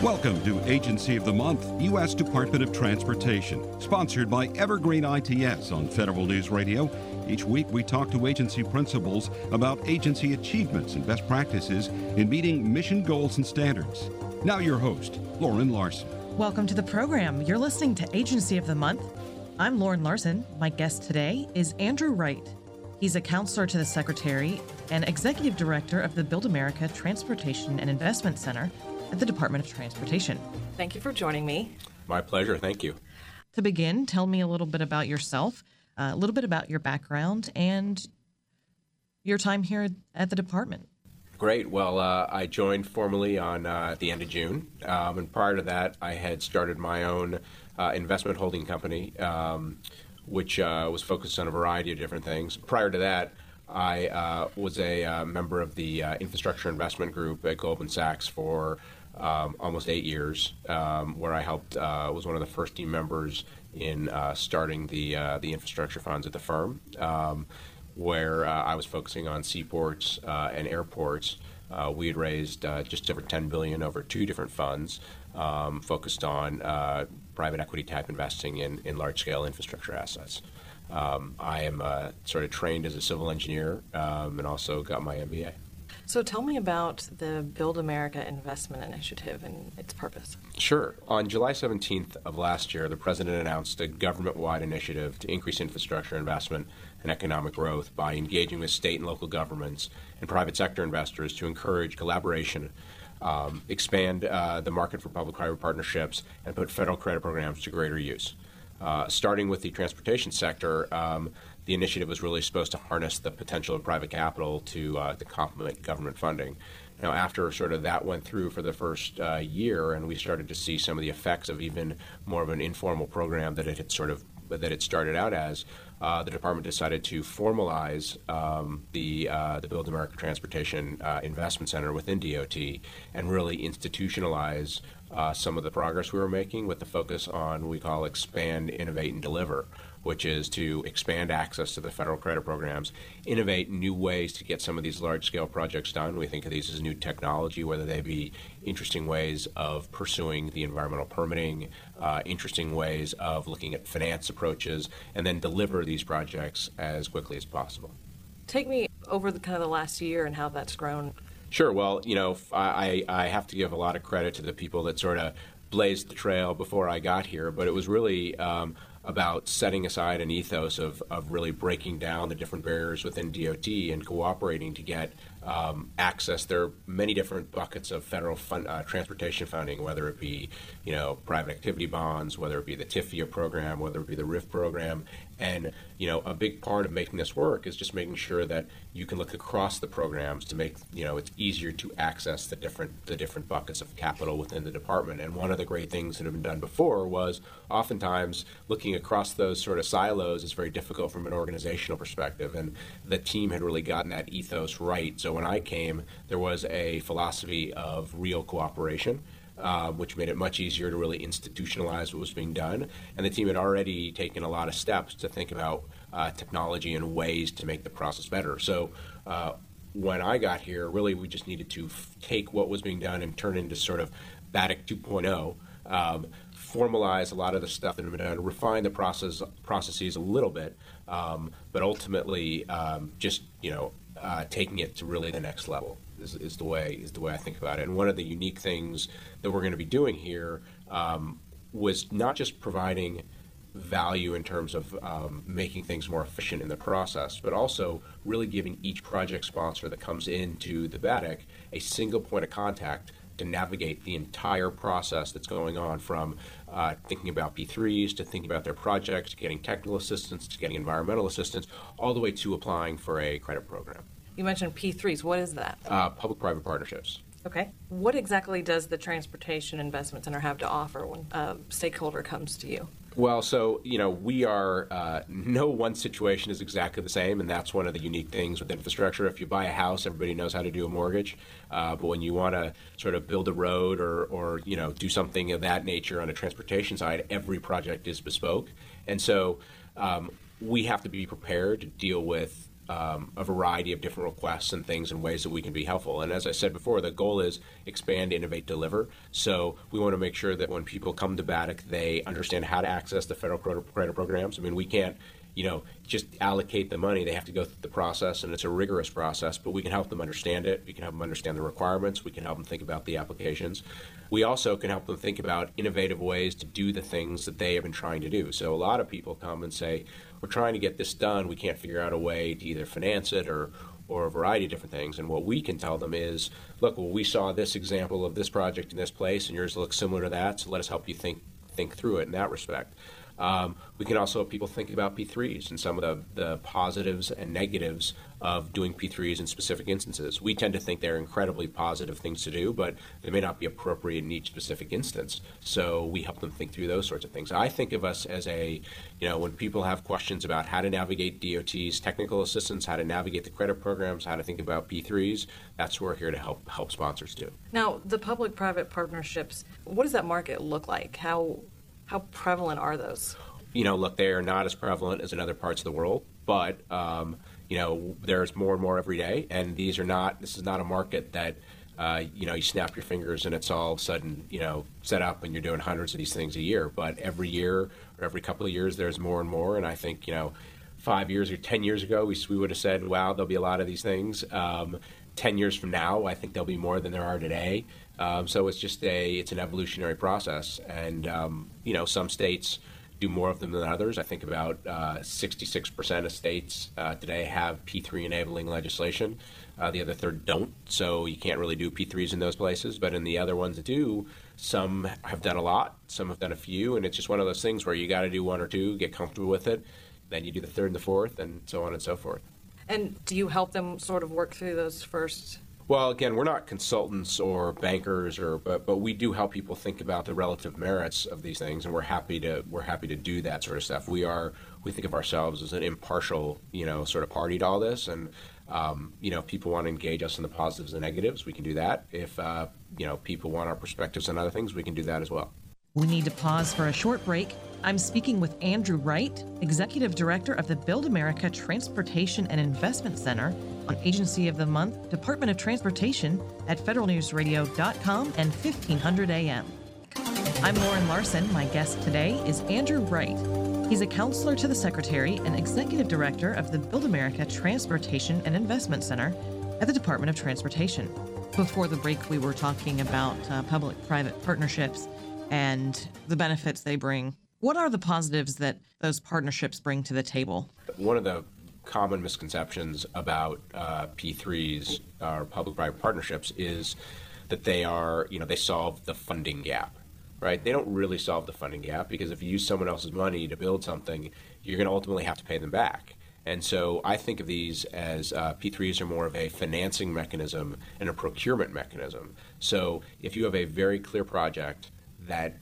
Welcome to Agency of the Month, U.S. Department of Transportation, sponsored by Evergreen ITS on Federal News Radio. Each week we talk to agency principals about agency achievements and best practices in meeting mission goals and standards. Now your host, Lauren Larson. Welcome to the program. You're listening to Agency of the Month. I'm Lauren Larson. My guest today is Andrew Wright. He's a counselor to the Secretary and Executive Director of the Build America Transportation and Investment Center at the Department of Transportation. Thank you for joining me. My pleasure. Thank you. To begin, tell me a little bit about yourself, a little bit about your background, and your time here at the department. Great. Well, I joined formally on the end of June, and prior to that, I had started my own investment holding company, which was focused on a variety of different things. Prior to that, I was a member of the infrastructure investment group at Goldman Sachs for almost 8 years, where I helped, was one of the first team members in starting the infrastructure funds at the firm, where I was focusing on seaports and airports. We had raised just over $10 billion over 2 different funds, focused on private equity type investing in large-scale infrastructure assets. I am sort of trained as a civil engineer and also got my MBA. So tell me about the Build America Investment Initiative and its purpose. Sure. On July 17th of last year, the President announced a government-wide initiative to increase infrastructure investment and economic growth by engaging with state and local governments and private sector investors to encourage collaboration, expand the market for public-private partnerships, and put federal credit programs to greater use. Starting with the transportation sector, the initiative was really supposed to harness the potential of private capital to complement government funding. Now, after sort of that went through for the first year, and we started to see some of the effects of even more of an informal program that it had started out as, the department decided to formalize the Build America Transportation Investment Center within DOT and really institutionalize some of the progress we were making with the focus on what we call expand, innovate, and deliver, which is to expand access to the federal credit programs, innovate new ways to get some of these large-scale projects done. We think of these as new technology, whether they be interesting ways of pursuing the environmental permitting, interesting ways of looking at finance approaches, and then deliver these projects as quickly as possible. Take me over the last year and how that's grown. Sure. Well, I have to give a lot of credit to the people that sort of blazed the trail before I got here, but it was really about setting aside an ethos of really breaking down the different barriers within DOT and cooperating to get access. There are many different buckets of federal transportation funding, whether it be, private activity bonds, whether it be the TIFIA program, whether it be the RIF program. And, a big part of making this work is just making sure that you can look across the programs to make, it's easier to access the different buckets of capital within the department. And one of the great things that have been done before was oftentimes looking across those sort of silos is very difficult from an organizational perspective. And the team had really gotten that ethos right. So when I came, there was a philosophy of real cooperation, which made it much easier to really institutionalize what was being done. And the team had already taken a lot of steps to think about technology and ways to make the process better. So when I got here, really we just needed to take what was being done and turn it into sort of BATIC 2.0, formalize a lot of the stuff that had been done, refine the processes a little bit, but ultimately just, taking it to really the next level is the way I think about it. And one of the unique things that we're going to be doing here was not just providing value in terms of making things more efficient in the process, but also really giving each project sponsor that comes into the BATIC a single point of contact to navigate the entire process that's going on, from thinking about P3s to thinking about their projects, to getting technical assistance, to getting environmental assistance, all the way to applying for a credit program. You mentioned P3s. What is that? Public-private partnerships. Okay. What exactly does the Transportation Investment Center have to offer when a stakeholder comes to you? Well, so, we are, no one situation is exactly the same, and that's one of the unique things with infrastructure. If you buy a house, everybody knows how to do a mortgage, but when you want to sort of build a road or do something of that nature on a transportation side, every project is bespoke. And so we have to be prepared to deal with a variety of different requests and things and ways that we can be helpful. And as I said before, the goal is expand, innovate, deliver. So we want to make sure that when people come to Baddeck, they understand how to access the federal credit programs. I mean, we can't, just allocate the money. They have to go through the process, and it's a rigorous process, but we can help them understand it. We can help them understand the requirements. We can help them think about the applications. We also can help them think about innovative ways to do the things that they have been trying to do. So a lot of people come and say, we're trying to get this done. We can't figure out a way to either finance it or a variety of different things. And what we can tell them is, look, well, we saw this example of this project in this place, and yours looks similar to that, so let us help you think through it in that respect. We can also have people think about P3s and some of the positives and negatives of doing P3s in specific instances. We tend to think they're incredibly positive things to do, but they may not be appropriate in each specific instance. So we help them think through those sorts of things. I think of us as when people have questions about how to navigate DOT's technical assistance, how to navigate the credit programs, how to think about P3s, that's what we're here to help sponsors do. Now, the public-private partnerships, what does that market look like? How prevalent are those? Look, they are not as prevalent as in other parts of the world, but, there's more and more every day. And this is not a market that, you snap your fingers and it's all of a sudden, set up and you're doing hundreds of these things a year. But every year or every couple of years, there's more and more. And I think, 5 years or 10 years ago, we would have said, wow, there'll be a lot of these things. 10 years from now, I think there'll be more than there are today. So it's just it's an evolutionary process. And, some states do more of them than others. I think about 66% of states today have P3 enabling legislation. The other third don't. So you can't really do P3s in those places. But in the other ones that do, some have done a lot, some have done a few. And it's just one of those things where you got to do one or two, get comfortable with it. Then you do the third and the fourth, and so on and so forth. And do you help them sort of work through those first? Well, again, we're not consultants or bankers, but we do help people think about the relative merits of these things, and we're happy to do that sort of stuff. We think of ourselves as an impartial, sort of party to all this, and if people want to engage us in the positives and negatives, we can do that. If people want our perspectives on other things, we can do that as well. We need to pause for a short break. I'm speaking with Andrew Wright, Executive Director of the Build America Transportation and Investment Center, on Agency of the Month, Department of Transportation, at federalnewsradio.com and 1500 AM. I'm Lauren Larson. My guest today is Andrew Wright. He's a counselor to the Secretary and Executive Director of the Build America Transportation and Investment Center at the Department of Transportation. Before the break, we were talking about public-private partnerships and the benefits they bring. What are the positives that those partnerships bring to the table? One of the common misconceptions about P3s, or public-private partnerships, is that they solve the funding gap, right? They don't really solve the funding gap, because if you use someone else's money to build something, you're going to ultimately have to pay them back. And so I think of these as P3s are more of a financing mechanism and a procurement mechanism. So if you have a very clear project that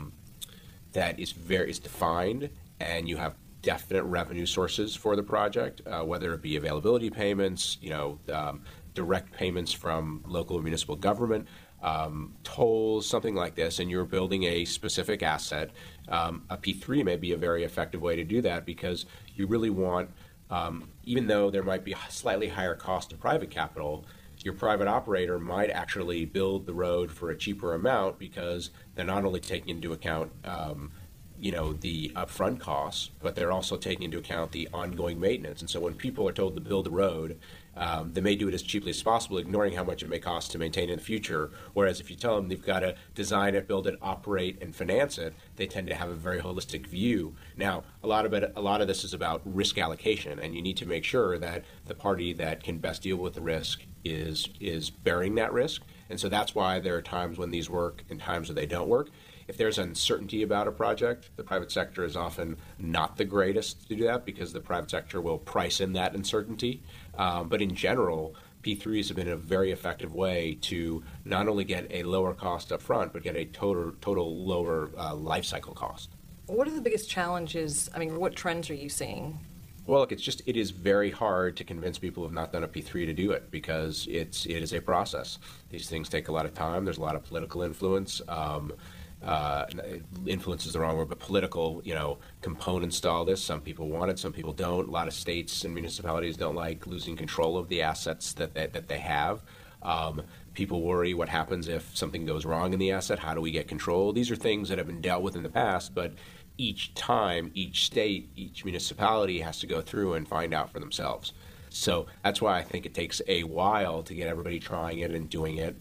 is defined, and you have definite revenue sources for the project, whether it be availability payments, direct payments from local or municipal government, tolls, something like this, and you're building a specific asset, a P3 may be a very effective way to do that, because you really want, even though there might be a slightly higher cost of private capital, your private operator might actually build the road for a cheaper amount, because they're not only taking into account the upfront costs, but they're also taking into account the ongoing maintenance. And so when people are told to build a road, they may do it as cheaply as possible, ignoring how much it may cost to maintain in the future. Whereas if you tell them they've got to design it, build it, operate, and finance it, they tend to have a very holistic view. Now, a lot of this is about risk allocation, and you need to make sure that the party that can best deal with the risk is bearing that risk. And so that's why there are times when these work and times when they don't work. If there's uncertainty about a project, the private sector is often not the greatest to do that, because the private sector will price in that uncertainty. But in general, P3s have been a very effective way to not only get a lower cost up front, but get a total lower life cycle cost. What are the biggest challenges? I mean, what trends are you seeing? Well, look, it is very hard to convince people who have not done a P3 to do it, because it is a process. These things take a lot of time. There's a lot of political influence. influence is the wrong word, but political, components to all this. Some people want it, some people don't. A lot of states and municipalities don't like losing control of the assets that they have. People worry what happens if something goes wrong in the asset. How do we get control? These are things that have been dealt with in the past, but each time, each state, each municipality has to go through and find out for themselves. So that's why I think it takes a while to get everybody trying it and doing it.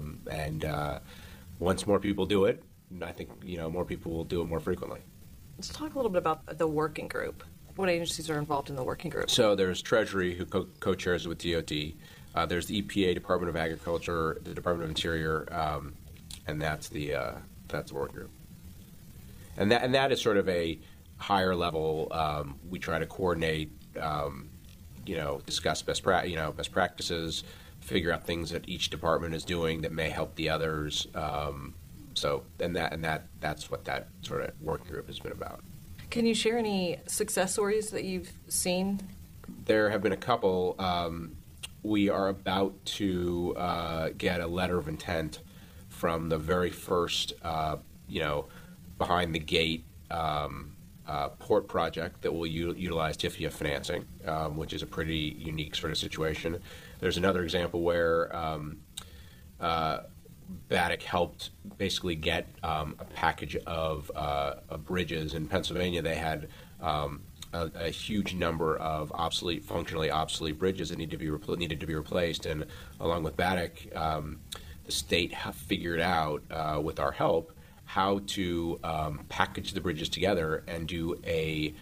Once more people do it, I think more people will do it more frequently. Let's talk a little bit about the working group. What agencies are involved in the working group? So there's Treasury, who co-chairs it with DOT. There's the EPA, Department of Agriculture, the Department of Interior, and that's the working group. And that is sort of a higher level. We try to coordinate, discuss best practices, figure out things that each department is doing that may help the others. That's what that sort of working group has been about. Can you share any success stories that you've seen? There have been a couple. We are about to get a letter of intent from the very first, behind the gate port project that will utilize TIFIA financing, which is a pretty unique sort of situation. There's another example where BADC helped basically get a package of bridges in Pennsylvania. They had a huge number of functionally obsolete bridges that needed to be replaced, and along with BADC, the state figured out with our help how to package the bridges together and do a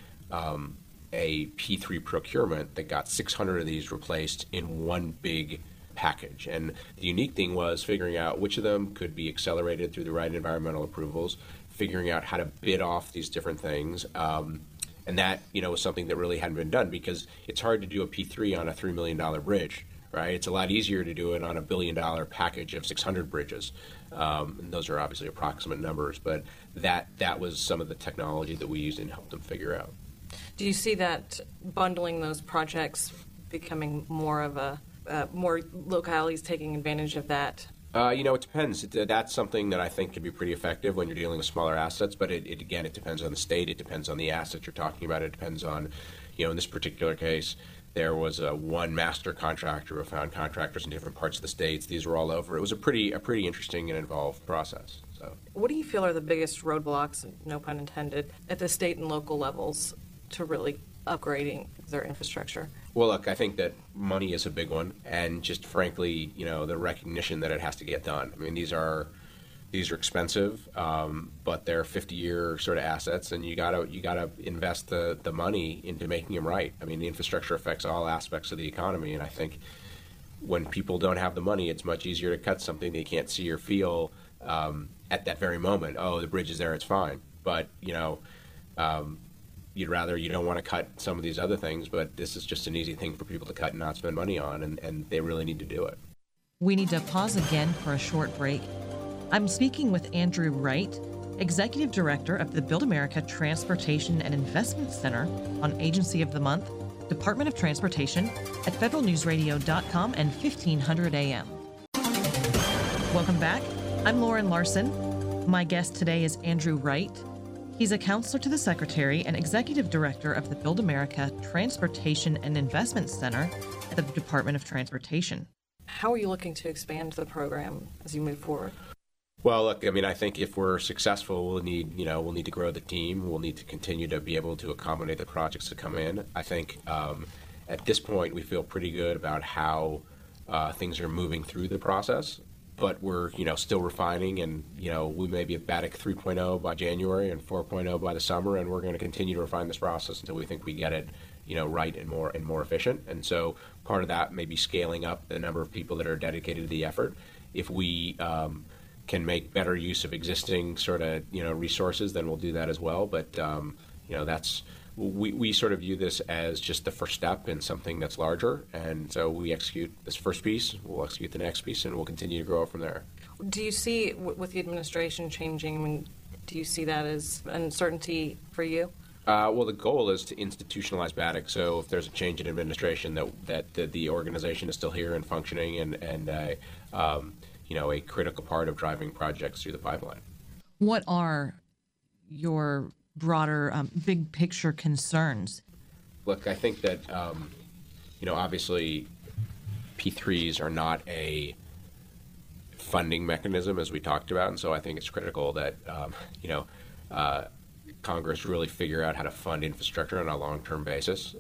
P3 procurement that got 600 of these replaced in one big package. And the unique thing was figuring out which of them could be accelerated through the right environmental approvals, figuring out how to bid off these different things. And that, was something that really hadn't been done, because it's hard to do a P3 on a $3 million bridge, right? It's a lot easier to do it on a $1 billion package of 600 bridges. And those are obviously approximate numbers, but that was some of the technology that we used and helped them figure out. Do you see that bundling those projects becoming more of more localities taking advantage of that? It depends. That's something that I think can be pretty effective when you're dealing with smaller assets, but it depends on the state. It depends on the asset you're talking about. It depends on, in this particular case, there was one master contractor who found contractors in different parts of the states. These were all over. It was a pretty interesting and involved process. So, what do you feel are the biggest roadblocks, no pun intended, at the state and local levels to really upgrading their infrastructure? Well, look, I think that money is a big one, and just frankly, the recognition that it has to get done. I mean, these are expensive, but they're 50-year sort of assets, and you gotta invest the money into making them right. I mean, the infrastructure affects all aspects of the economy, and I think when people don't have the money, it's much easier to cut something they can't see or feel at that very moment. Oh, the bridge is there, it's fine. But you don't want to cut some of these other things, but this is just an easy thing for people to cut and not spend money on, and they really need to do it. We need to pause again for a short break. I'm speaking with Andrew Wright, Executive Director of the Build America Transportation and Investment Center, on Agency of the Month, Department of Transportation, at federalnewsradio.com and 1500 AM. Welcome back. I'm Lauren Larson. My guest today is Andrew Wright. He's a counselor to the Secretary and Executive Director of the Build America Transportation and Investment Center at the Department of Transportation. How are you looking to expand the program as you move forward? Well, look, I mean, I think if we're successful, we'll need to grow the team. We'll need to continue to be able to accommodate the projects that come in. I think at this point, we feel pretty good about how things are moving through the process. But we're, still refining, and, we may be at BADC 3.0 by January and 4.0 by the summer, and we're going to continue to refine this process until we think we get it, right and more efficient. And so part of that may be scaling up the number of people that are dedicated to the effort. If we can make better use of existing sort of, resources, then we'll do that as well. But, we sort of view this as just the first step in something that's larger. And so we execute this first piece, we'll execute the next piece, and we'll continue to grow from there. Do you see, with the administration changing, do you see that as uncertainty for you? Well, the goal is to institutionalize BADC. So if there's a change in administration, that the organization is still here and functioning, and a critical part of driving projects through the pipeline. What are your broader big picture concerns? Look, I think that, obviously P3s are not a funding mechanism, as we talked about, and so I think it's critical that, Congress really figure out how to fund infrastructure on a long-term basis.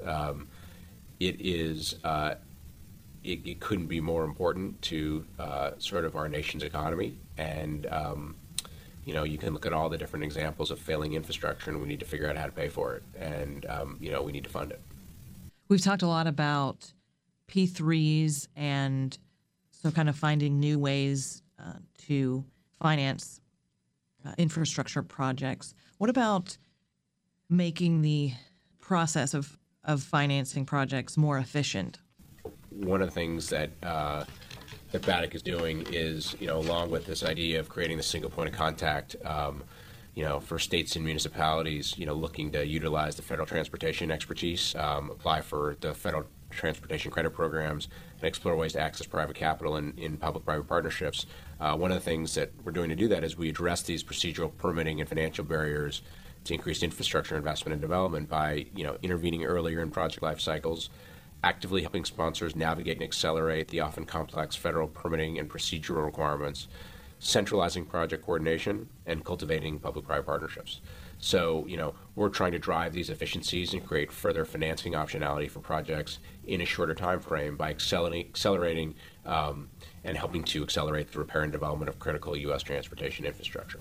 It couldn't be more important to sort of our nation's economy, and you can look at all the different examples of failing infrastructure, and we need to figure out how to pay for it, and we need to fund it. We've talked a lot about P3s and so kind of finding new ways to finance infrastructure projects. What about making the process of financing projects more efficient? One of the things that BATIC is doing is, along with this idea of creating the single point of contact, for states and municipalities, looking to utilize the federal transportation expertise, apply for the federal transportation credit programs, and explore ways to access private capital in public-private partnerships. One of the things that we're doing to do that is we address these procedural, permitting, and financial barriers to increase infrastructure investment and development by, intervening earlier in project life cycles, actively helping sponsors navigate and accelerate the often complex federal permitting and procedural requirements, centralizing project coordination, and cultivating public-private partnerships. So, we're trying to drive these efficiencies and create further financing optionality for projects in a shorter time frame by accelerating and helping to accelerate the repair and development of critical U.S. transportation infrastructure.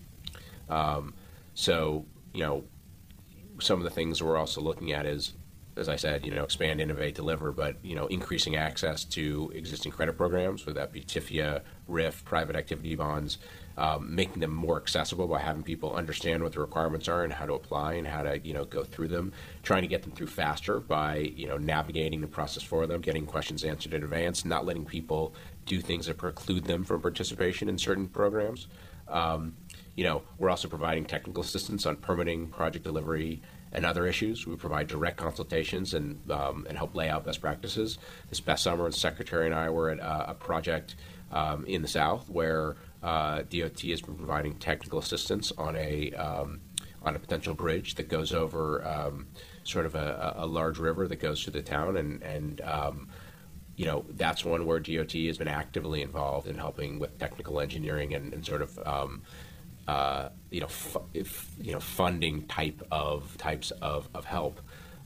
Some of the things we're also looking at is, as I said, expand, innovate, deliver, but, increasing access to existing credit programs, whether that be TIFIA, RIF, private activity bonds, making them more accessible by having people understand what the requirements are and how to apply and how to, go through them, trying to get them through faster by, navigating the process for them, getting questions answered in advance, not letting people do things that preclude them from participation in certain programs. We're also providing technical assistance on permitting, project delivery, and other issues. We provide direct consultations and help lay out best practices. This past summer, the Secretary and I were at a project in the South where DOT has been providing technical assistance on a potential bridge that goes over sort of a large river that goes through the town, and that's one where DOT has been actively involved in helping with technical engineering and sort of funding types of help.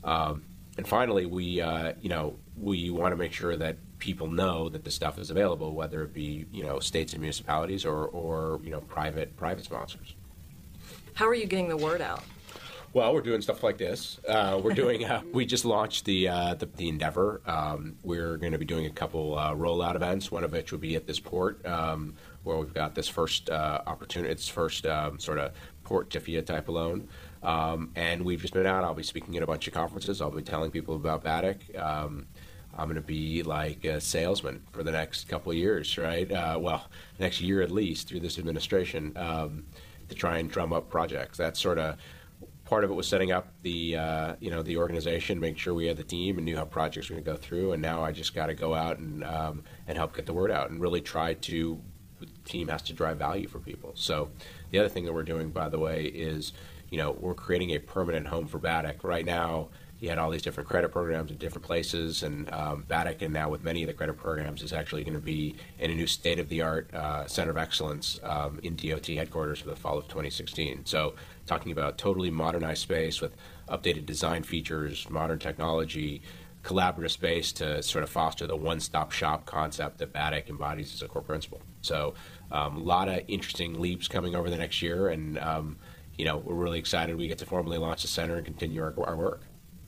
And finally, we want to make sure that people know that this stuff is available, whether it be states and municipalities or private sponsors. How are you getting the word out? Well, we're doing stuff like this. We're doing. We just launched the Endeavor. We're going to be doing a couple rollout events. One of which will be at this port, where we've got this first opportunity. It's first sort of port TIFIA type of loan, and we've just been out. I'll be speaking at a bunch of conferences. I'll be telling people about BATIC. I'm going to be like a salesman for the next couple of years, right? Next year at least through this administration, to try and drum up projects. That's sort of part of it was setting up the the organization, make sure we had the team and knew how projects were going to go through. And now I just got to go out and help get the word out and really try to. The team has to drive value for people. So the other thing that we're doing, by the way, is we're creating a permanent home for BATIC. Right now, you had all these different credit programs in different places, and BATIC, and now with many of the credit programs, is actually going to be in a new state-of-the-art center of excellence in DOT headquarters for the fall of 2016. So talking about totally modernized space with updated design features, modern technology, collaborative space to sort of foster the one-stop shop concept that BATIC embodies as a core principle. So a lot of interesting leaps coming over the next year, and we're really excited we get to formally launch the center and continue our work.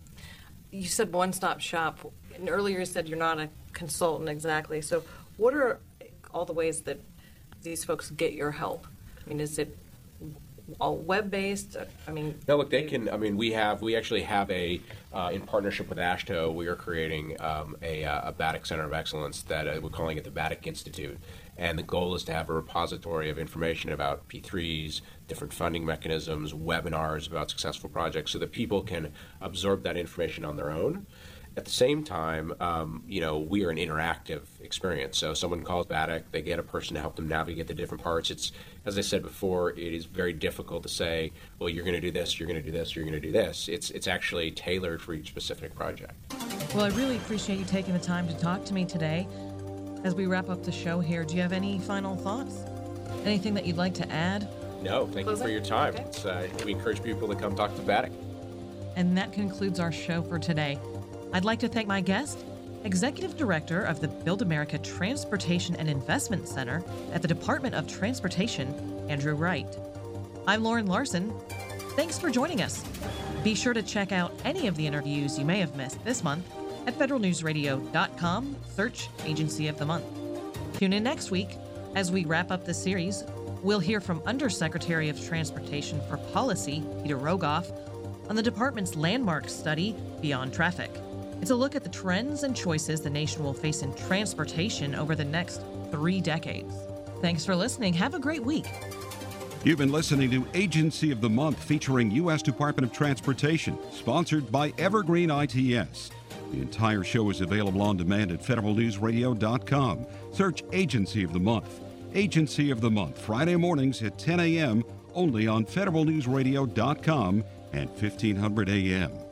You said one-stop shop, and earlier you said you're not a consultant exactly. So what are all the ways that these folks get your help? I mean, is it all web-based? No, look, they can. We actually have in partnership with AASHTO, we are creating a BATIC Center of Excellence that we're calling it the BATIC Institute. And the goal is to have a repository of information about P3s, different funding mechanisms, webinars about successful projects, so that people can absorb that information on their own At the same time, we are an interactive experience. So someone calls Baddeck, they get a person to help them navigate the different parts. It's, as I said before, it is very difficult to say, well, you're going to do this, you're going to do this, you're going to do this. It's actually tailored for each specific project. Well, I really appreciate you taking the time to talk to me today. As we wrap up the show here, do you have any final thoughts? Anything that you'd like to add? No, thank you for your time. Okay. We encourage people to come talk to Baddeck. And that concludes our show for today. I'd like to thank my guest, Executive Director of the Build America Transportation and Investment Center at the Department of Transportation, Andrew Wright. I'm Lauren Larson. Thanks for joining us. Be sure to check out any of the interviews you may have missed this month at federalnewsradio.com. Search Agency of the Month. Tune in next week as we wrap up the series. We'll hear from Undersecretary of Transportation for Policy, Peter Rogoff, on the department's landmark study, Beyond Traffic. It's a look at the trends and choices the nation will face in transportation over the next 3 decades. Thanks for listening. Have a great week. You've been listening to Agency of the Month featuring U.S. Department of Transportation, sponsored by Evergreen ITS. The entire show is available on demand at federalnewsradio.com. Search Agency of the Month. Agency of the Month, Friday mornings at 10 a.m., only on federalnewsradio.com and 1500 a.m.